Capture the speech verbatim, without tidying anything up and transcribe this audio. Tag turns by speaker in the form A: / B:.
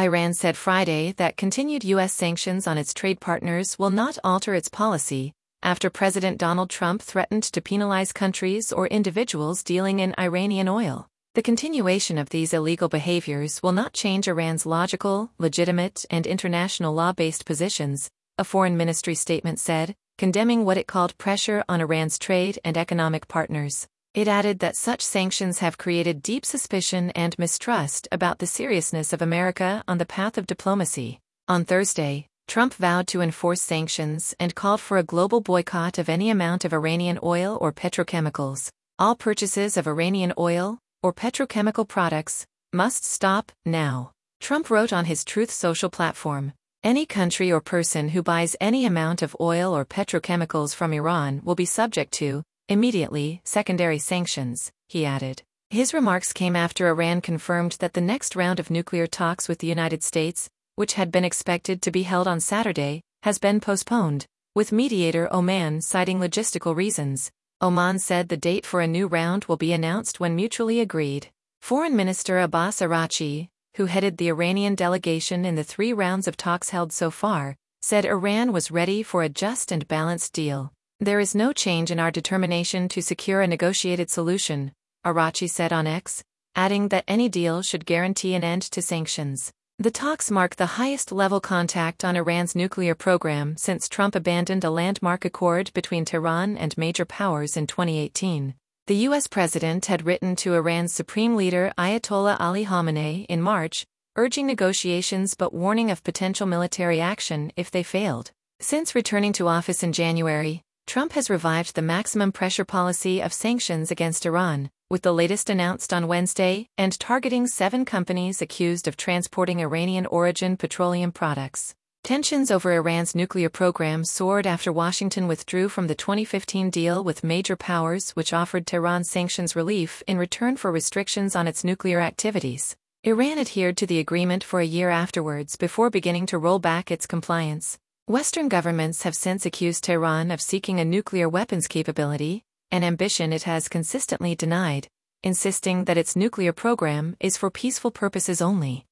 A: Iran said Friday that continued U S sanctions on its trade partners will not alter its policy, after President Donald Trump threatened to penalize countries or individuals dealing in Iranian oil. The continuation of these illegal behaviors will not change Iran's logical, legitimate, and international law-based positions, a foreign ministry statement said, condemning what it called pressure on Iran's trade and economic partners. It added that such sanctions have created deep suspicion and mistrust about the seriousness of America on the path of diplomacy. On Thursday, Trump vowed to enforce sanctions and called for a global boycott of any amount of Iranian oil or petrochemicals. All purchases of Iranian oil or petrochemical products must stop now. Trump wrote on his Truth Social platform, "Any country or person who buys any amount of oil or petrochemicals from Iran will be subject to, immediately, secondary sanctions," he added. His remarks came after Iran confirmed that the next round of nuclear talks with the United States, which had been expected to be held on Saturday, has been postponed, with mediator Oman citing logistical reasons. Oman said the date for a new round will be announced when mutually agreed. Foreign Minister Abbas Araghchi, who headed the Iranian delegation in the three rounds of talks held so far, said Iran was ready for a just and balanced deal. "There is no change in our determination to secure a negotiated solution," Araghchi said on X, adding that any deal should guarantee an end to sanctions. The talks mark the highest-level contact on Iran's nuclear program since Trump abandoned a landmark accord between Tehran and major powers in twenty eighteen. The U S president had written to Iran's supreme leader Ayatollah Ali Khamenei in March, urging negotiations but warning of potential military action if they failed. Since returning to office in January, Trump has revived the maximum pressure policy of sanctions against Iran, with the latest announced on Wednesday, and targeting seven companies accused of transporting Iranian-origin petroleum products. Tensions over Iran's nuclear program soared after Washington withdrew from the twenty fifteen deal with major powers which offered Tehran sanctions relief in return for restrictions on its nuclear activities. Iran adhered to the agreement for a year afterwards before beginning to roll back its compliance. Western governments have since accused Tehran of seeking a nuclear weapons capability, an ambition it has consistently denied, insisting that its nuclear program is for peaceful purposes only.